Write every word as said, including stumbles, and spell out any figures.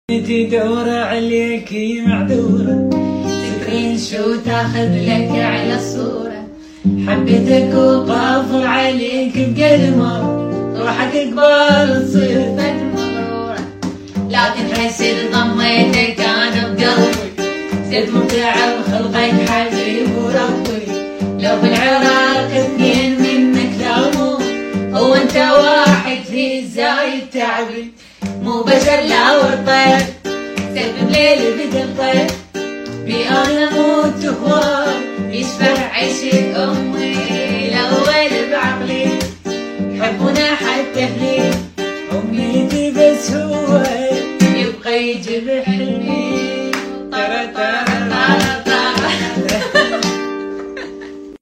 تدور عليك معذورة، سكرين شو تاخذ لك على الصورة. حبيتك وقافل عليك بقلمر، روحك قبال تصير فد مغرورة، لكن حسيت ضميتك انا بقلبي. صرت ممتع بخلقك حبيب وربي، لو في العراق اثنين منك لامو، هو انت واحد في الزايد تعبي. مو بشر لا ورطير، سبب ليلي بدل طير، بي انا موت هوار يشبه عيش امي.